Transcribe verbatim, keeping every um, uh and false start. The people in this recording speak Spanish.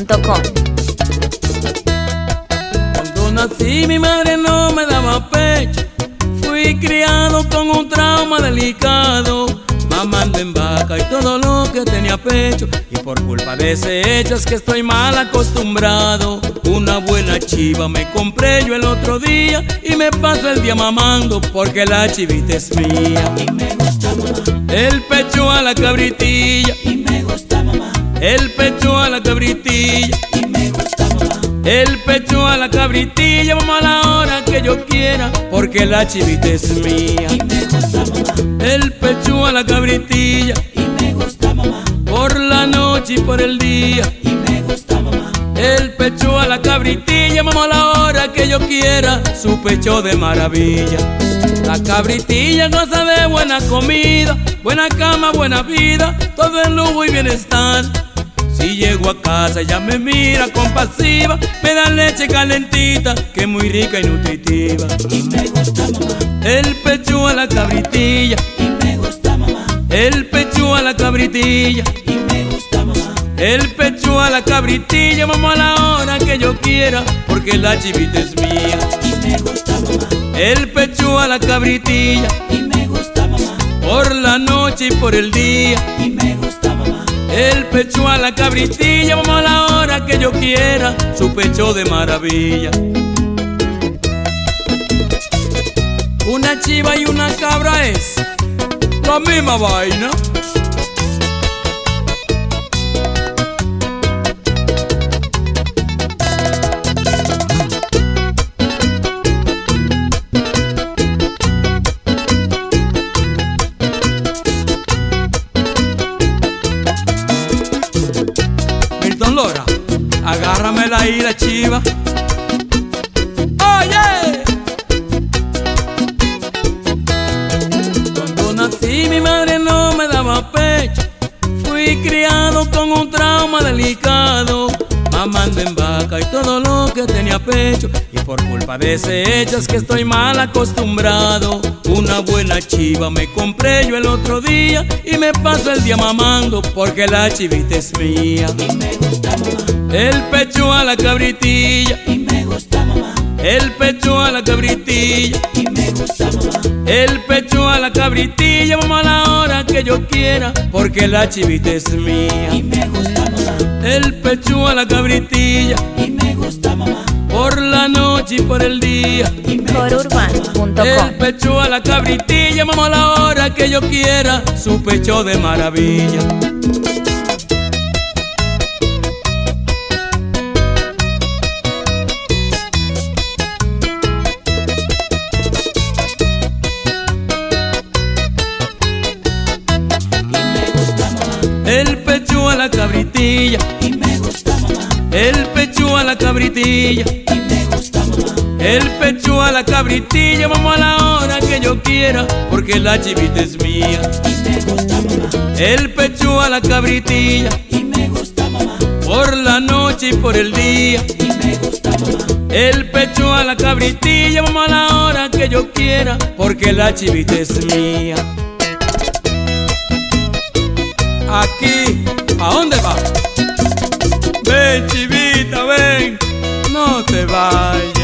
punto com. Cuando nací mi madre no me daba pecho, fui criado con un trauma delicado, mamando en vaca y todo lo que tenía pecho, y por culpa de ese hecho es que estoy mal acostumbrado. Una buena chiva me compré yo el otro día y me paso el día mamando porque la chivita es mía. Y me gusta, mamá. El pecho a la cabritilla, Y me gusta, mamá. el pecho a la cabritilla, Y me gusta, mamá. el pecho a la cabritilla, vamos a la hora que yo quiera porque la chivita es mía. Y me gusta, mamá. El pecho a la cabritilla, Y me gusta, mamá. por la noche y por el día. Y me gusta, mamá. El pecho a la cabritilla, vamos a la hora que yo quiera, su pecho de maravilla. La cabritilla goza de buena comida, buena cama, buena vida, todo en lujo y bienestar. Si llego a casa ella me mira compasiva, me da leche calentita que es muy rica y nutritiva. Y me gusta, mamá. El pecho a la cabritilla, Y me gusta, mamá. el pecho a la cabritilla, Y me gusta, mamá. el pecho a la cabritilla, vamos a la hora que yo quiera porque la chivita es mía. Y me gusta, mamá. El pecho a la cabritilla, Y me gusta, mamá. por la noche y por el día. Y me gusta, mamá. El pecho a la cabritilla, vamos a la hora que yo quiera, su pecho de maravilla. Una chiva y una cabra es la misma vaina. Milton Lora, agárramela ahí la chiva. Oye, cuando nací mi madre no me daba pecho, fui criado con un trauma delicado, mamando en vaca y todo lo que tenía pecho, y por culpa de ese hecho es que estoy mal acostumbrado. Una buena chiva me compré yo el otro día y me paso el día mamando porque la chivita es mía. Y me gusta, mamá. El pecho a la cabritilla, Y me gusta, mamá. el pecho a la cabritilla, Y me gusta, mamá. el pecho a la cabritilla, vamos a la hora que yo quiera porque la chivita es mía. Y me gusta, mamá. El pecho a la cabritilla, Y me gusta, mamá. por la noche y por el día. Y me por gusta, urbano punto com. El pecho a la cabritilla, vamos a la hora que yo quiera, su pecho de maravilla. Y me gusta, mamá. El pecho a la cabritilla, Y me gusta, mamá. el pecho a la cabritilla, Y me gusta, mamá. el pecho a la cabritilla, vamos a la hora que yo quiera porque la chivita es mía. Y me gusta, mamá. El pecho a la cabritilla, Y me gusta, mamá. por la noche y por el día. Y me gusta, mamá. El pecho a la cabritilla, vamos a la hora que yo quiera porque la chivita es mía. Aquí, ¿a dónde va? Ven chivita, ven, no te vayas.